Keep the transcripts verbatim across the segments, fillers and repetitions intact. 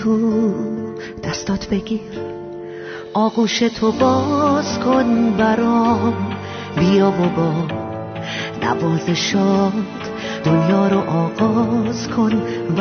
تو دستات بگیر، آغوش تو باز کن برام، بیا و با نوازشات دنیا رو آغاز کن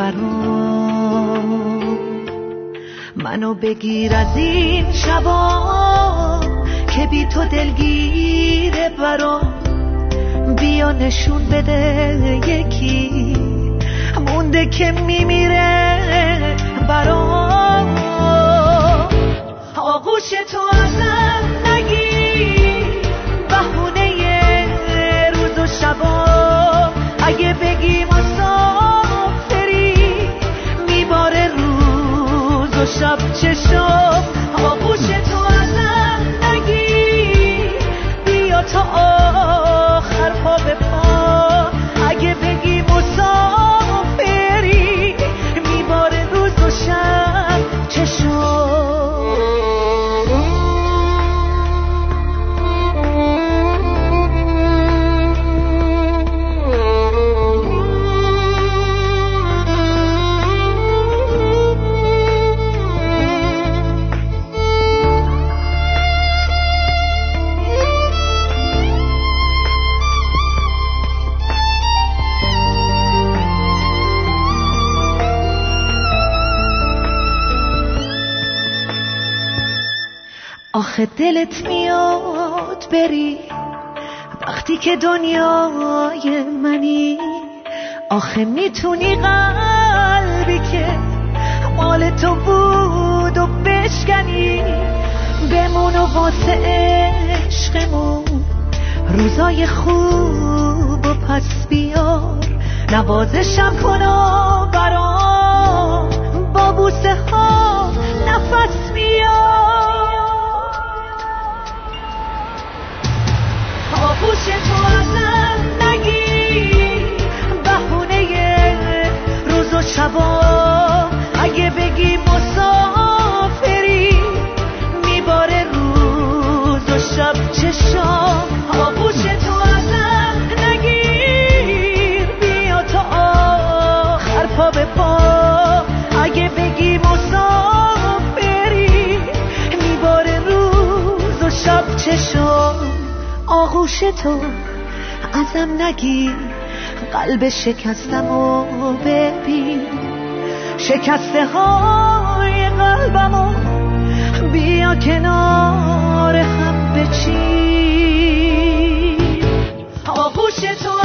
برام. منو بگیر از این شبا که بی تو دلگیره برام، بیا نشون بده یکی مونده که میمیره برام. آغوش تو ازم نگیر، بهونه روز و شبا، اگه بگی مسافری میباره روز و شب چشم. آغوش تو ازم نگیر، بیا تا آخر پا به پا، اگه بگی مسافری میباره روز و شب چشم. آخه دلت میاد بری وقتی که دنیای منی، آخه میتونی قلبی که مال تو بود و بشکنی، بمون و واسه عشقمون روزای خوب و پس بیار، نوازشم کن و برام با بوسه ها نفس بیار. آغوش تو ازم نگیر، بهونه روز و شبا، اگه بگی مسافری میباره روز و شب چشم. آغوش تو ازم نگیر، بیا تا آخر پا به پا، اگه بگی مسافری میباره روز و شب چشم. آغوش تو ازم نگیر، قلب شکستم و ببین، شکسته های قلبمو بیا کنار هم بچین. آغوش تو